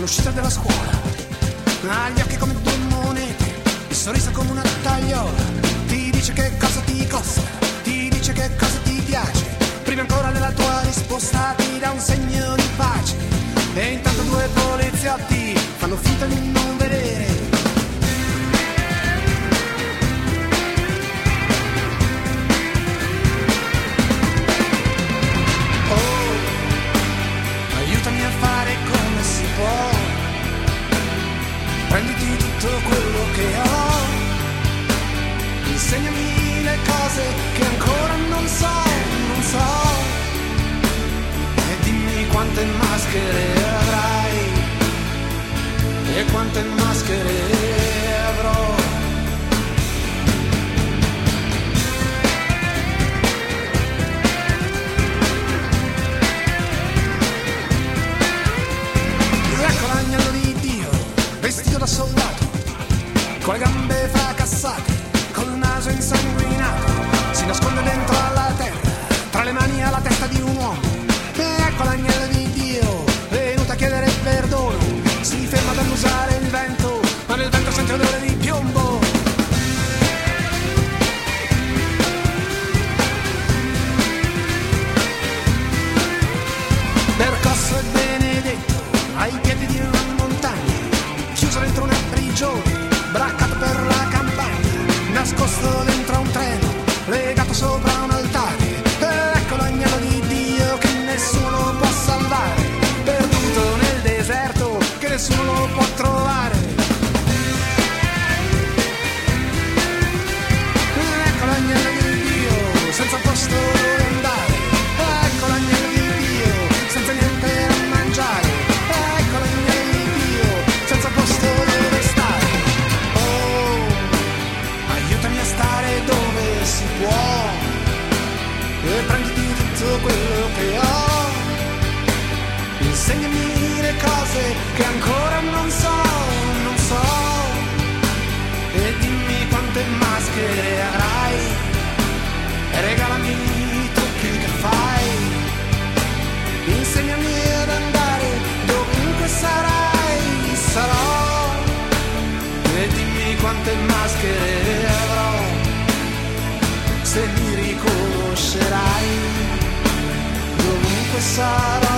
all'uscita della scuola, ha gli occhi come due monete, il sorriso come una tagliola, ti dice che cosa ti costa, ti dice che cosa ti piace, prima ancora della tua risposta ti dà un segno di pace, e intanto due poliziotti fanno finta di non vedere. Aiutami a fare come si può, prenditi tutto quello che ho, insegnami le cose che ancora non so, e dimmi quante maschere avrai, e quante maschere avrò. Ecco l'agnello di Dio, vestito da soldato, con le gambe fracassate, col naso insanguinato, si nasconde dentro alla terra, tra le mani alla testa di un uomo. Ecco l'agnello di Dio, venuto a chiedere perdono, si ferma dall'usare il vento, ma nel vento sente odore di piombo. Percosso e benedetto ai piedi di una montagna, chiuso dentro una prigione, braccato per la campagna, nascosto dentro un treno, legato sopra un altare. Ecco l'agnello di Dio che nessuno lo può salvare, perduto nel deserto che nessuno lo può trovare. Ecco l'agnello di Dio senza posto dove andare, ecco l'agnello di Dio senza niente da mangiare, ecco l'agnello di Dio senza posto dove stare. Oh, aiutami a stare dove si può, e prenditi tutto quello che ho, insegnami le cose che ancora non so, e dimmi quante maschere avrai, e regalami i trucchi che fai, insegnami ad andare dovunque sarai, sarò, e dimmi quante maschere avrò, se mi riconoscerai, dovunque sarò.